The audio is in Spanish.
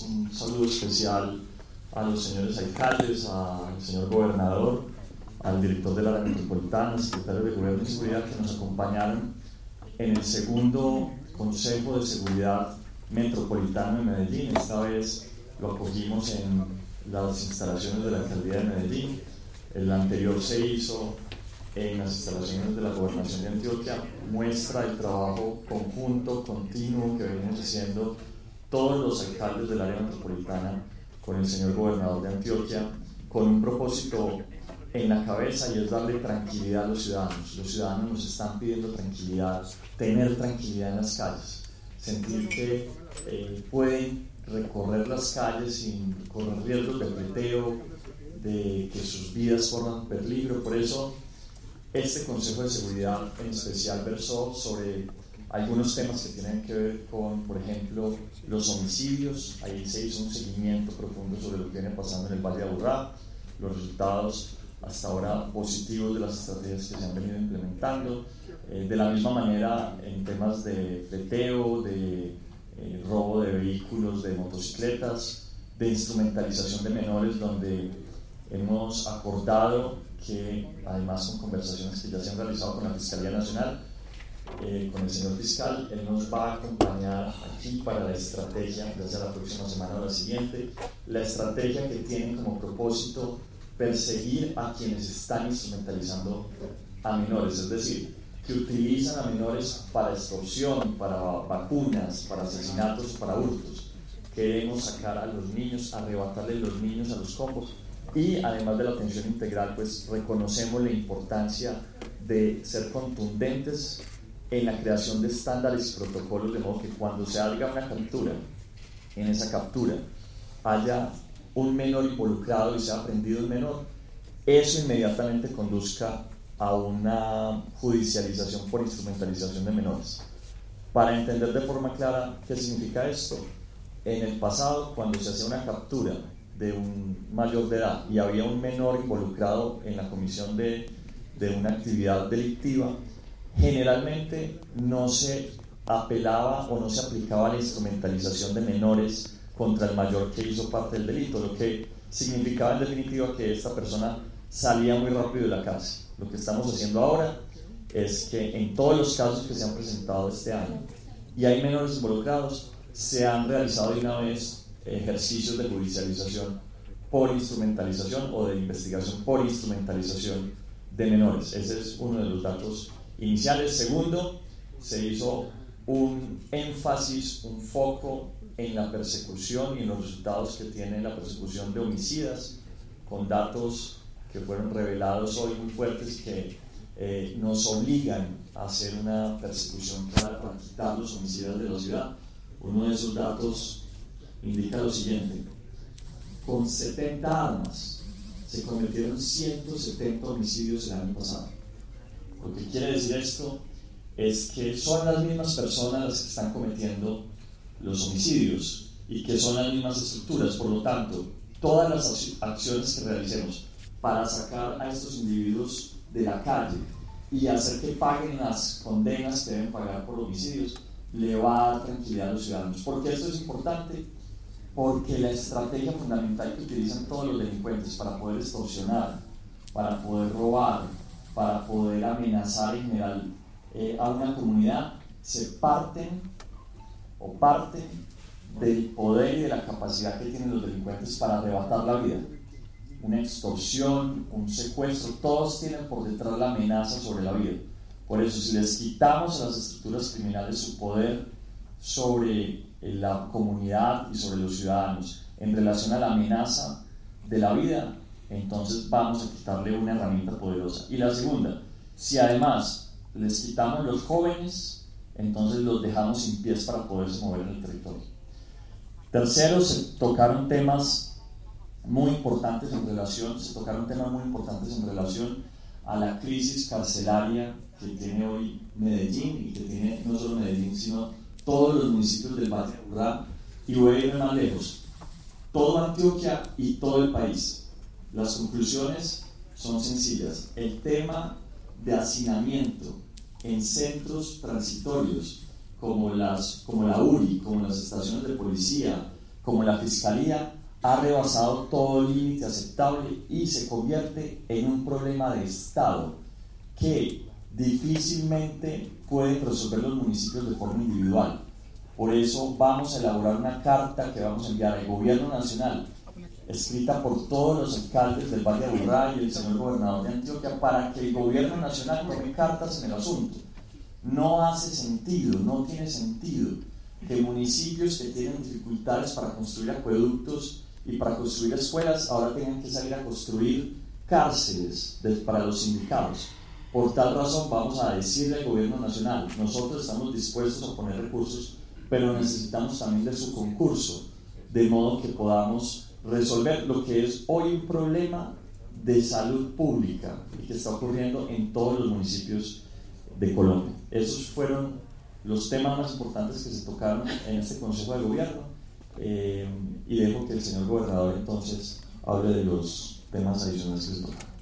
un saludo especial a los señores alcaldes, al señor gobernador, al director del área metropolitana, al secretario de Gobierno y Seguridad que nos acompañaron en el segundo Consejo de Seguridad Metropolitano de Medellín. Esta vez lo acogimos en las instalaciones de la Alcaldía de Medellín. El anterior se hizo en las instalaciones de la Gobernación de Antioquia. Muestra el trabajo conjunto, continuo que venimos haciendo todos los alcaldes del área metropolitana con el señor gobernador de Antioquia, con un propósito en la cabeza, y es darle tranquilidad a los ciudadanos. Los ciudadanos nos están pidiendo tranquilidad, tener tranquilidad en las calles, sentir que pueden recorrer las calles sin correr riesgos de peteo, de que sus vidas corran peligro. Por eso este Consejo de Seguridad en especial versó sobre algunos temas que tienen que ver con, por ejemplo, los homicidios. Ahí se hizo un seguimiento profundo sobre lo que viene pasando en el Valle de Aburrá, los resultados hasta ahora positivos de las estrategias que se han venido implementando. De la misma manera, en temas de peteo, de robo de vehículos, de motocicletas, de instrumentalización de menores, donde hemos acordado que, además con conversaciones que ya se han realizado con la Fiscalía Nacional, con el señor fiscal, él nos va a acompañar aquí para la estrategia, ya sea la próxima semana o la siguiente, la estrategia que tiene como propósito perseguir a quienes están instrumentalizando a menores, es decir, que utilizan a menores para extorsión, para vacunas, para asesinatos, para hurtos. Queremos sacar a los niños, arrebatarle los niños a los combos, y además de la atención integral, pues reconocemos la importancia de ser contundentes en la creación de estándares y protocolos, de modo que cuando se haga una captura, en esa captura haya un menor involucrado y sea aprendido el menor, eso inmediatamente conduzca a una judicialización por instrumentalización de menores. Para entender de forma clara qué significa esto, en el pasado, cuando se hacía una captura de un mayor de edad y había un menor involucrado en la comisión de una actividad delictiva, generalmente no se apelaba o no se aplicaba la instrumentalización de menores contra el mayor que hizo parte del delito, lo que significaba en definitiva que esta persona salía muy rápido de la cárcel. Lo que estamos haciendo ahora es que en todos los casos que se han presentado este año y hay menores involucrados, se han realizado de una vez ejercicios de judicialización por instrumentalización o de investigación por instrumentalización de menores. Ese es uno de los datos iniciales. Segundo, se hizo un énfasis, un foco en la persecución y en los resultados que tiene la persecución de homicidas, con datos que fueron revelados hoy muy fuertes que nos obligan a hacer una persecución clara para quitar los homicidas de la ciudad. Uno de esos datos indica lo siguiente: con 70 armas se cometieron 170 homicidios el año pasado. Lo que quiere decir esto es que son las mismas personas las que están cometiendo los homicidios y que son las mismas estructuras. Por lo tanto, todas las acciones que realicemos para sacar a estos individuos de la calle y hacer que paguen las condenas que deben pagar por homicidios le va a dar tranquilidad a los ciudadanos. ¿Por qué esto es importante? Porque la estrategia fundamental que utilizan todos los delincuentes para poder extorsionar, para poder robar, para poder amenazar en general a una comunidad, se parten del poder y de la capacidad que tienen los delincuentes para arrebatar la vida. Una extorsión, un secuestro, todos tienen por detrás la amenaza sobre la vida. Por eso, si les quitamos a las estructuras criminales su poder sobre la comunidad y sobre los ciudadanos en relación a la amenaza de la vida, entonces vamos a quitarle una herramienta poderosa. Y la segunda, si además les quitamos los jóvenes, entonces los dejamos sin pies para poderse mover en el territorio. Tercero, se tocaron temas muy importantes en relación a la crisis carcelaria que tiene hoy Medellín, y que tiene no solo Medellín, sino todos los municipios del Valle de Aburrá, y voy a ir más lejos, todo Antioquia y todo el país. Las conclusiones son sencillas. El tema de hacinamiento en centros transitorios como la URI, como las estaciones de policía, como la Fiscalía, ha rebasado todo límite aceptable y se convierte en un problema de Estado que difícilmente pueden resolver los municipios de forma individual. Por eso vamos a elaborar una carta que vamos a enviar al Gobierno Nacional, escrita por todos los alcaldes del Valle de Aburrá y el señor gobernador de Antioquia, para que el Gobierno Nacional tome cartas en el asunto. No hace sentido, no tiene sentido que municipios que tienen dificultades para construir acueductos y para construir escuelas ahora tengan que salir a construir cárceles para los sindicados. Por tal razón vamos a decirle al Gobierno Nacional: nosotros estamos dispuestos a poner recursos, pero necesitamos también de su concurso, de modo que podamos resolver lo que es hoy un problema de salud pública y que está ocurriendo en todos los municipios de Colombia. Esos fueron los temas más importantes que se tocaron en este Consejo de Gobierno, y dejo que el señor gobernador entonces hable de los temas adicionales que se tocaron.